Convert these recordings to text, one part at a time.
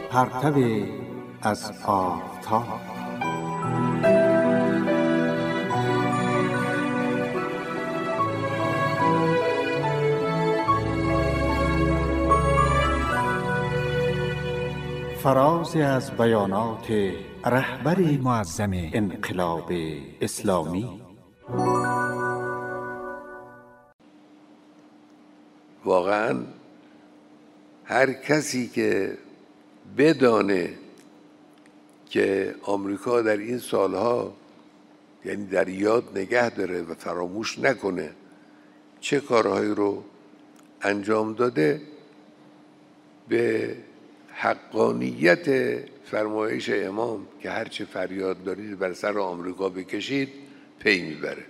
پرتو از آفتاب. فرازی از بیانات رهبر معظم انقلاب اسلامی. واقعا هر کسی که بدانه که آمریکا در این سالها، یعنی در یاد نگه داره و فراموش نکنه چه کارهایی رو انجام داده، به حقانیت فرمایش امام که هرچه فریاد دارید بر سر آمریکا بکشید پی میبره.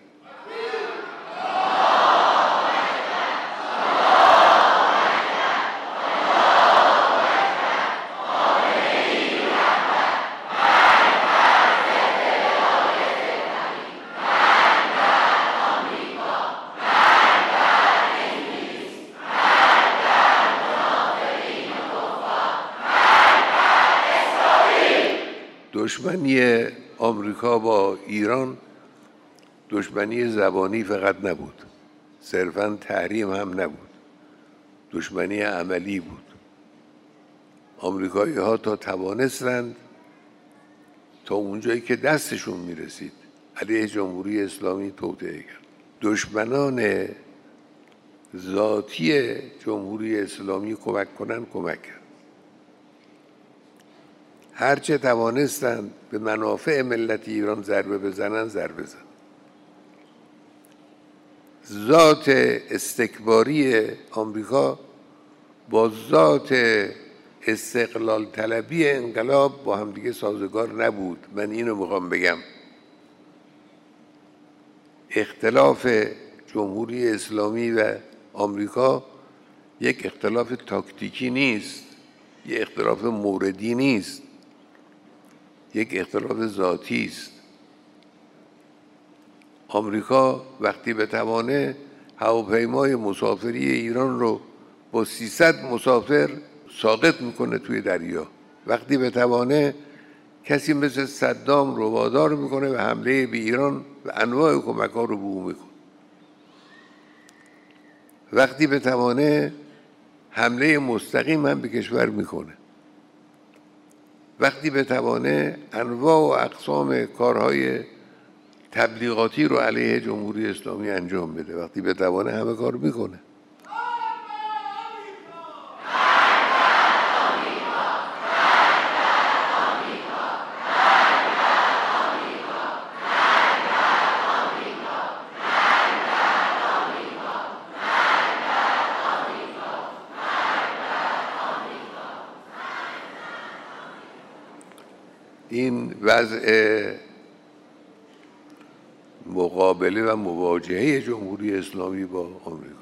دشمنی آمریکا با ایران دشمنی زبانی فقط نبود، صرفاً تحریم هم نبود، دشمنی عملی بود. آمریکایی ها تا توانستند تا اونجایی که دستشون میرسید علیه جمهوری اسلامی توطئه کرد. دشمنان ذاتی جمهوری اسلامی کمک کرد. هرچه توانستند به منافع ملت ایران ضربه بزنن. ذات استکباری آمریکا با ذات استقلال طلبی انقلاب با هم دیگه سازگار نبود. من اینو میخوام بگم، اختلاف جمهوری اسلامی و آمریکا یک اختلاف تاکتیکی نیست، یک اختلاف موردی نیست، یک اختلاف ذاتی است. آمریکا وقتی بتوانه هواپیمای مسافری ایران رو با 300 مسافر ساقط میکنه توی دریا، وقتی بتوانه کسی مثل صدام رو وادار میکنه به حمله به ایران و انواع کمک ها رو به او میکنه، وقتی بتوانه حمله مستقیم هم به کشور میکنه، وقتی بتوانه انواع و اقسام کارهای تبلیغاتی رو علیه جمهوری اسلامی انجام بده، وقتی بتوانه همه کار میکنه. این وضع مقابله و مواجهه جمهوری اسلامی با آمریکا.